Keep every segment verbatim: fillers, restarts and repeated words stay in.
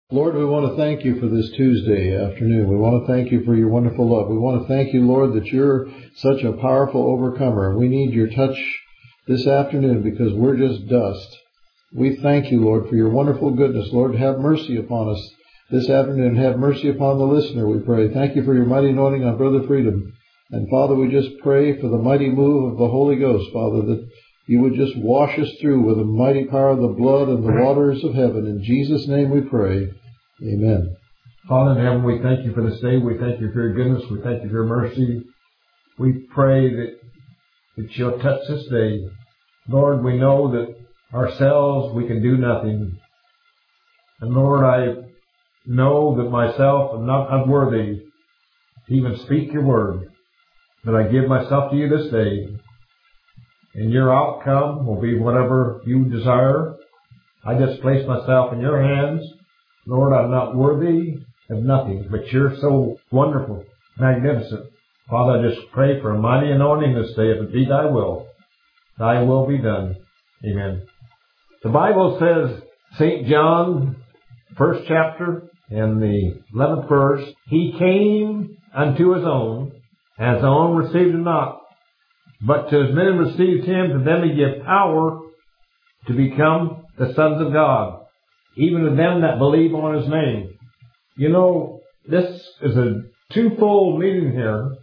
Lord, we want to thank you for this Tuesday afternoon. We want to thank you for your wonderful love. We want to thank you, Lord, that you're such a powerful overcomer. We need your touch this afternoon because we're just dust. We thank you, Lord, for your wonderful goodness. Lord, have mercy upon us this afternoon. Have mercy upon the listener, we pray. Thank you for your mighty anointing on Brother Freedom. And, Father, we just pray for the mighty move of the Holy Ghost, Father, that you would just wash us through with the mighty power of the blood and the waters of heaven. In Jesus' name we pray. Amen. Father in heaven, we thank you for this day. We thank you for your goodness. We thank you for your mercy. We pray that, that you'll touch this day. Lord, we know that ourselves we can do nothing. And Lord, I know that myself am not unworthy to even speak your word. But I give myself to you this day. And your outcome will be whatever you desire. I just place myself in your hands. Lord, I'm not worthy of nothing, but you're so wonderful, magnificent. Father, I just pray for a mighty anointing this day. If it be thy will, thy will be done. Amen. The Bible says, Saint John, first chapter, and the eleventh verse, he came unto his own, and his own received him not. But to as many as received him, to them he gave power to become the sons of God, even to them that believe on his name. You know, this is a twofold meaning here.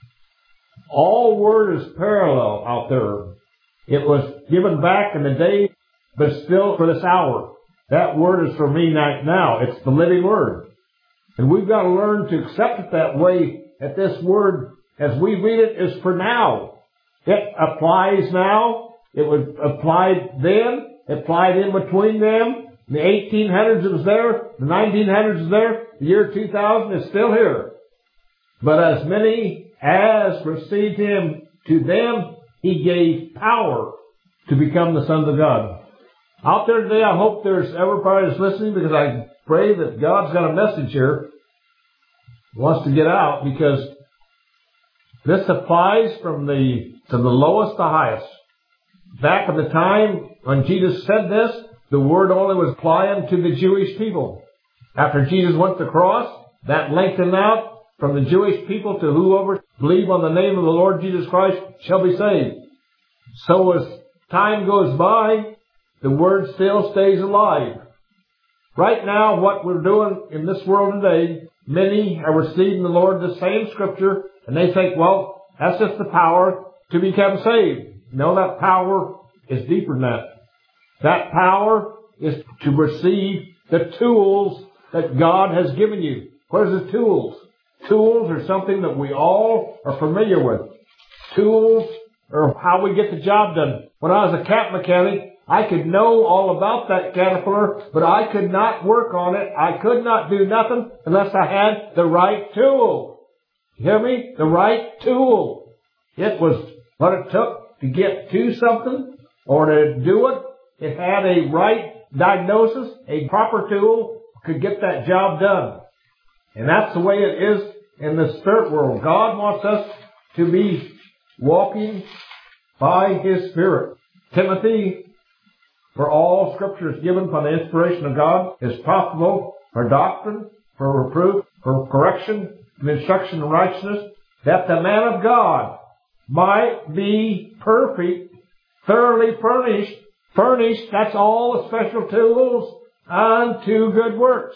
All word is parallel out there. It was given back in the day, but still for this hour. That word is for me right now. It's the living word. And we've got to learn to accept it that way, that this word, as we read it, is for now. It applies now. It was applied then. It applied in between them. In the eighteen hundreds it was there. The nineteen hundreds is there. The year two thousand is still here. But as many as received him, to them he gave power to become the sons of God. Out there today, I hope there's everybody that's listening, because I pray that God's got a message here. He wants to get out, because this applies from the to the lowest to highest. Back in the time when Jesus said this, the word only was applying to the Jewish people. After Jesus went to the cross, that lengthened out from the Jewish people to whoever believe on the name of the Lord Jesus Christ shall be saved. So as time goes by, the word still stays alive. Right now, what we're doing in this world today, many are receiving the Lord the same scripture, and they think, well, that's just the power to become saved. No, that power is deeper than that. That power is to receive the tools that God has given you. What are the tools? Tools are something that we all are familiar with. Tools are how we get the job done. When I was a cat mechanic, I could know all about that Caterpillar, but I could not work on it. I could not do nothing unless I had the right tool. You hear me? The right tool. It was what it took to get to something or to do it. It had a right diagnosis, a proper tool could get that job done. And that's the way it is in the spirit world. God wants us to be walking by his Spirit. Timothy, for all scripture is given by the inspiration of God, is profitable for doctrine, for reproof, for correction, and instruction in righteousness, that the man of God might be perfect, thoroughly furnished. Furnished, that's all the special tools unto good works.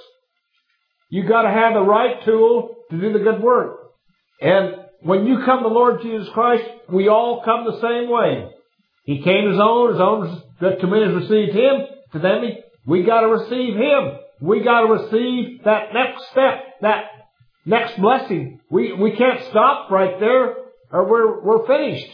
You got to have the right tool to do the good work. And when you come to the Lord Jesus Christ, we all come the same way. He came his own, his own, to many as received him. To them, we got to receive him. We got to receive that next step, that next blessing. We we can't stop right there, or we're we're finished.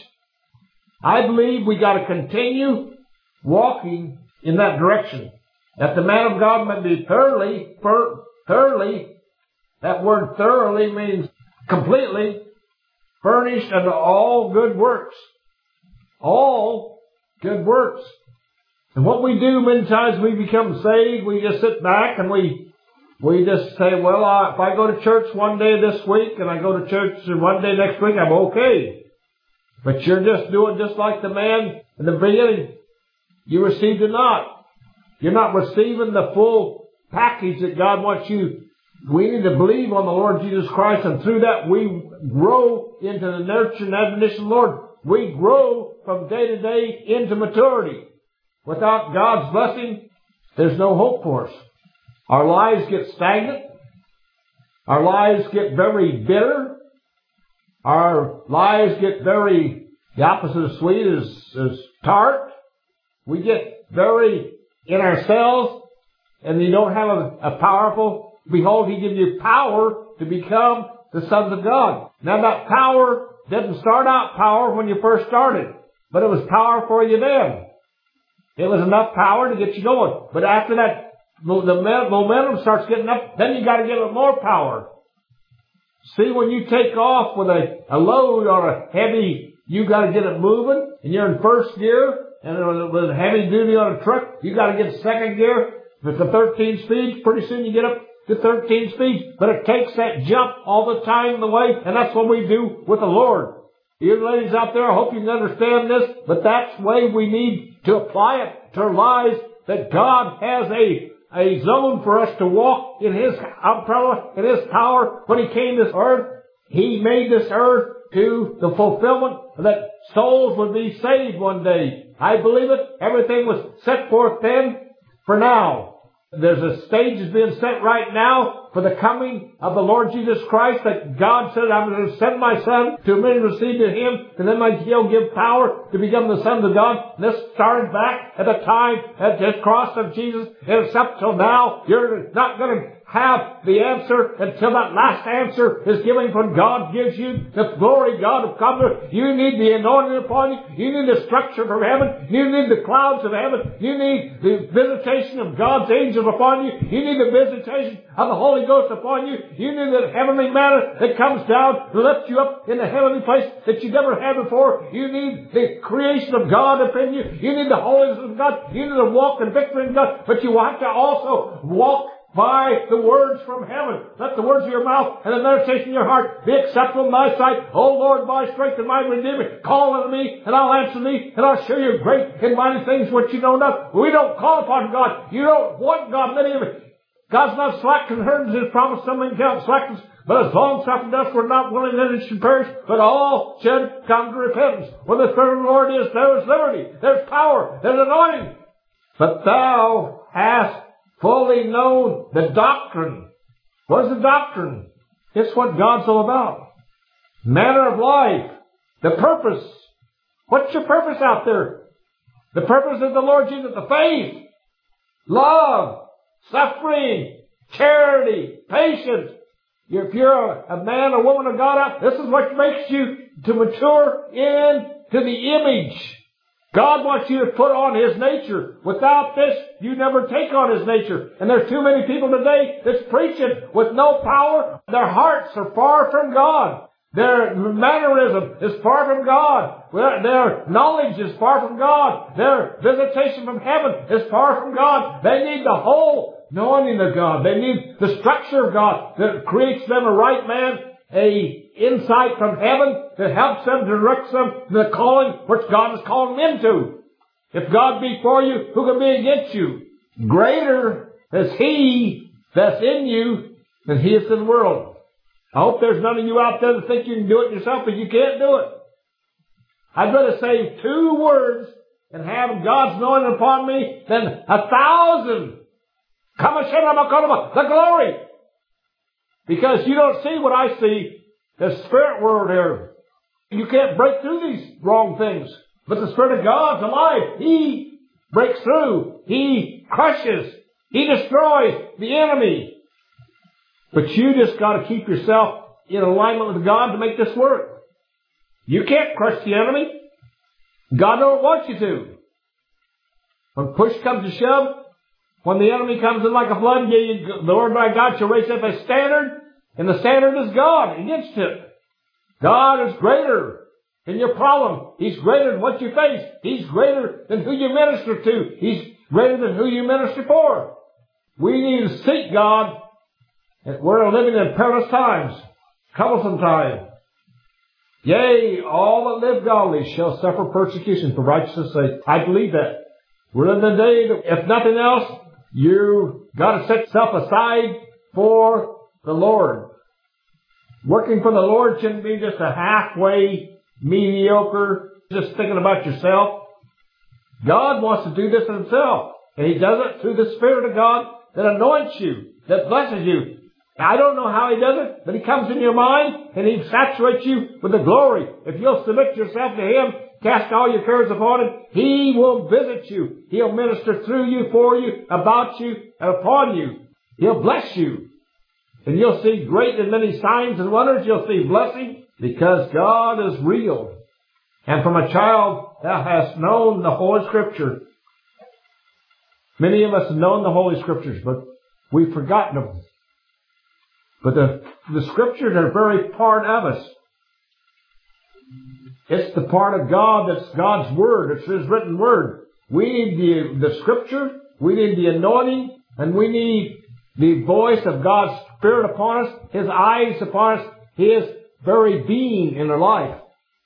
I believe we got to continue walking in that direction, that the man of God might be thoroughly, for, thoroughly. That word thoroughly means completely furnished unto all good works. All good works. And what we do many times, we become saved, we just sit back and we we just say, well, uh, if I go to church one day this week and I go to church one day next week, I'm okay. But you're just doing just like the man in the beginning. You received it not. You're not receiving the full package that God wants you. We need to believe on the Lord Jesus Christ, and through that we grow into the nurture and admonition of the Lord. We grow from day to day into maturity. Without God's blessing, there's no hope for us. Our lives get stagnant. Our lives get very bitter. Our lives get very, the opposite of sweet is, is tart. We get very in ourselves, and you don't have a, a powerful, behold, He gives you power to become the sons of God. Now that power didn't start out power when you first started, but it was power for you then. It was enough power to get you going. But after that, the momentum starts getting up, then you got to give it more power. See, when you take off with a, a load or a heavy, you got to get it moving, and you're in first gear, and with heavy duty on a truck, you got to get second gear. If it's a thirteen speed, pretty soon you get up to thirteen speeds. But it takes that jump all the time in the way, and that's what we do with the Lord. You ladies out there, I hope you can understand this, but that's the way we need to apply it to our lives, that God has a a zone for us to walk in His umbrella, in His power. When He came to this earth, He made this earth to the fulfillment that souls would be saved one day. I believe it. Everything was set forth then for now. There's a stage that's being set right now for the coming of the Lord Jesus Christ, that God said, I'm going to send my Son to many receive to Him, and then He'll give power to become the sons of God. And this started back at the time at the cross of Jesus, and it's up till now. You're not going to have the answer until that last answer is given when God gives you the glory God of comfort. You need the anointing upon you. You need the structure from heaven. You need the clouds of heaven. You need the visitation of God's angels upon you. You need the visitation of the Holy Ghost upon you. You need the heavenly manna that comes down to lift you up in the heavenly place that you never had before. You need the creation of God upon you. You need the holiness of God. You need to walk in victory in God. But you have to also walk by the words from heaven. Let the words of your mouth and the meditation of your heart be acceptable in my sight. O Lord, my strength and my redeemer. Call unto me, and I'll answer thee, and I'll show you great and mighty things which you know not. We don't call upon God. You don't want God, many of it. God's not slack concerning His promise. Some men count slackness, but as long suffering us, we're not willing that it should perish, but all should come to repentance. Where the Spirit of the Lord is, there is liberty, there's power, there's anointing. But thou hast fully known the doctrine. What is the doctrine? It's what God's all about. Manner of life. The purpose. What's your purpose out there? The purpose of the Lord Jesus, the faith, love, suffering, charity, patience. If you're a man or woman of God out, this is what makes you to mature into the image. God wants you to put on His nature. Without this, you never take on His nature. And there's too many people today that's preaching with no power. Their hearts are far from God. Their mannerism is far from God. Their knowledge is far from God. Their visitation from heaven is far from God. They need the whole anointing of God. They need the structure of God that creates them a right man, a insight from heaven that helps them, directs them to the calling which God has called them into. If God be for you, who can be against you? Greater is He that's in you than he is in the world. I hope there's none of you out there that think you can do it yourself, but you can't do it. I'd rather say two words and have God's anointing upon me than a thousand. The glory. Because you don't see what I see. The Spirit world here. You can't break through these wrong things. But the Spirit of God's alive. He breaks through. He crushes. He destroys the enemy. But you just got to keep yourself in alignment with God to make this work. You can't crush the enemy. God don't want you to. When push comes to shove, when the enemy comes in like a flood, you, the Lord my God shall raise up a standard, and the standard is God against it. God is greater than your problem. He's greater than what you face. He's greater than who you minister to. He's greater than who you minister for. We need to seek God. We're living in perilous times, troublesome times. Yea, all that live godly shall suffer persecution for righteousness' sake. I believe that. We're in the day that, if nothing else, You got to set yourself aside for the Lord. Working for the Lord shouldn't be just a halfway, mediocre, just thinking about yourself. God wants to do this himself. And He does it through the Spirit of God that anoints you, that blesses you. I don't know how He does it, but He comes in your mind and He saturates you with the glory. If you'll submit yourself to Him, cast all your cares upon Him, He will visit you. He'll minister through you, for you, about you, and upon you. He'll bless you. And you'll see great and many signs and wonders. You'll see blessing because God is real. And from a child thou hast known the Holy Scripture. Many of us have known the Holy Scriptures, but we've forgotten them. But the, the Scriptures are very part of us. It's the part of God that's God's Word. It's His written Word. We need the, the Scripture. We need the anointing. And we need the voice of God's Spirit upon us. His eyes upon us. His very being in our life.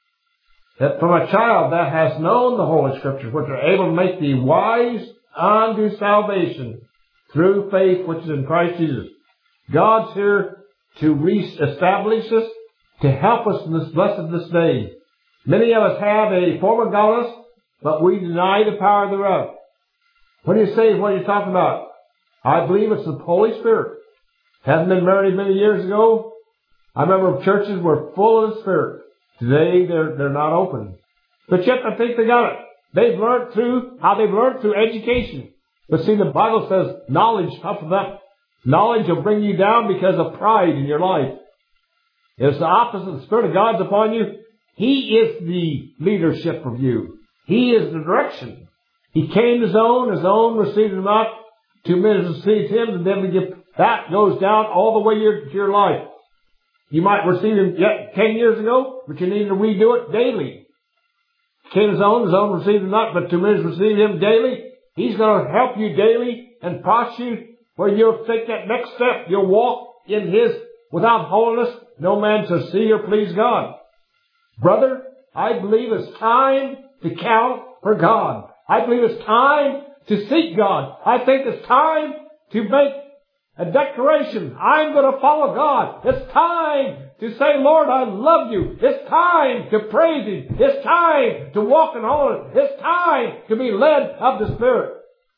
That from a child thou hast known the Holy Scriptures, which are able to make thee wise unto salvation through faith which is in Christ Jesus. God's here to re-establish us, to help us in this blessed this day. Many of us have a form of godliness, but we deny the power thereof. When you say, what are you talking about? I believe it's the Holy Spirit. Hadn't been married many years ago. I remember churches were full of the Spirit. Today, they're, they're not open. But yet, I think they got it. They've learned through, how they've learned through education. But see, the Bible says knowledge puffeth up. Knowledge will bring you down because of pride in your life. It's the opposite. The Spirit of God's upon you. He is the leadership of you. He is the direction. He came to His own. His own received Him not. Two minutes received Him. And then we get, that goes down all the way to your life. You might receive Him yet ten years ago, but you need to redo it daily. He came to His own. His own received Him not, but two minutes received Him daily. He's going to help you daily and prosper you where you'll take that next step. You'll walk in His, without holiness, no man shall see or please God. Brother, I believe it's time to count for God. I believe it's time to seek God. I think it's time to make a declaration. I'm going to follow God. It's time to say, Lord, I love you. It's time to praise Him. It's time to walk in holiness. It's time to be led of the Spirit.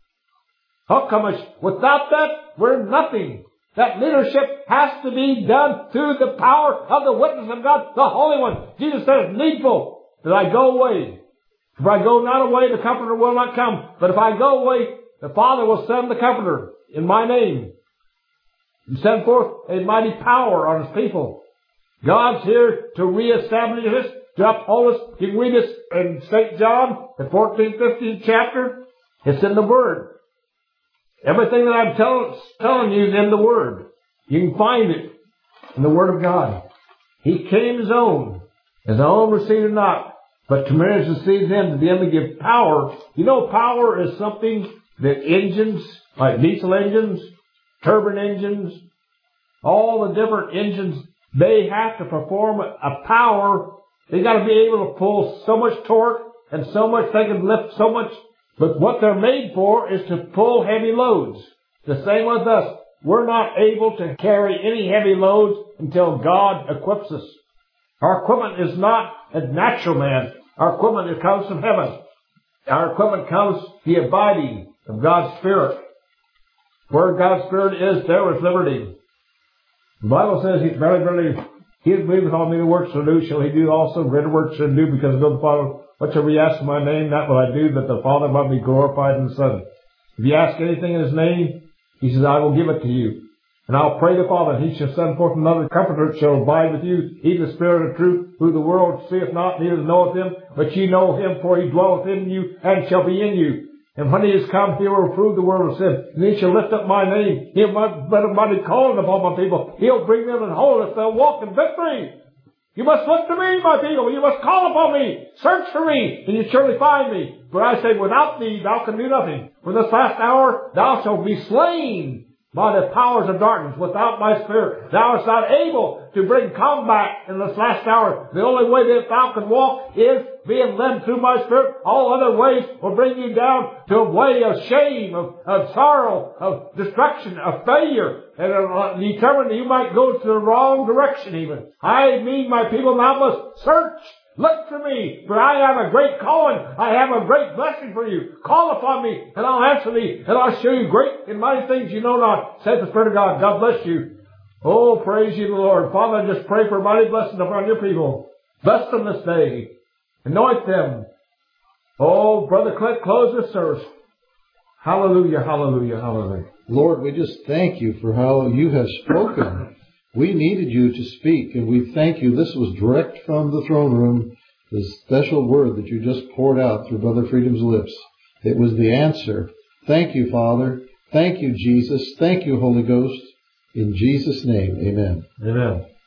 How come it's, without that, we're nothing. That leadership has to be done through the power of the witness of God, the Holy One. Jesus said it's needful that I go away. If I go not away, the Comforter will not come. But if I go away, the Father will send the Comforter in my name. And send forth a mighty power on His people. God's here to reestablish us, to uphold us. You can read this in Saint John, the fourteenth, fifteenth chapter. It's in the Word. Everything that I'm tell, telling you is in the Word. You can find it in the Word of God. He came His own. His own received Him not. But to many received Him, to them to give power. You know, power is something that engines, like diesel engines, turbine engines, all the different engines, they have to perform a power. They got to be able to pull so much torque and so much, they can lift so much. But what they're made for is to pull heavy loads. The same with us. We're not able to carry any heavy loads until God equips us. Our equipment is not a natural man. Our equipment it comes from heaven. Our equipment comes the abiding of God's Spirit. Where God's Spirit is, there is liberty. The Bible says, He verily, verily, He that believeth on me the works shall do, shall he do also. Greater works shall do, because I go to the Father. Whatsoever ye ask in my name, that will I do, that the Father might be glorified in the Son. If you ask anything in His name, He says, I will give it to you. And I'll pray the Father, and He shall send forth another Comforter that shall abide with you, even the Spirit of truth, who the world seeth not, neither knoweth Him, but ye know Him, for He dwelleth in you, and shall be in you. And when He is come, He will reprove the world of sin. And He shall lift up my name. He'll better mighty calling upon my people. He'll bring them in wholeness. They'll walk in victory. You must look to me, my people. You must call upon me. Search for me, and you surely find me. For I say, without thee thou can do nothing. For this last hour thou shalt be slain by the powers of darkness. Without my Spirit thou art not able to bring combat in this last hour. The only way that thou can walk is being led through my Spirit. All other ways will bring you down to a way of shame, of, of sorrow, of destruction, of failure, and uh, determined that you might go to the wrong direction even. I mean, my people, now must search. Look for me, for I have a great calling. I have a great blessing for you. Call upon me, and I'll answer thee, and I'll show you great and mighty things you know not, said the Spirit of God. God bless you. Oh, praise you, the Lord. Father, I just pray for mighty blessing upon your people. Bless them this day. Anoint them. Oh, Brother Clint, close this service. Hallelujah, hallelujah, hallelujah. Lord, we just thank you for how you have spoken. We needed you to speak, and we thank you. This was direct from the throne room, the special word that you just poured out through Brother Freedom's lips. It was the answer. Thank you, Father. Thank you, Jesus. Thank you, Holy Ghost. In Jesus' name, amen. Amen.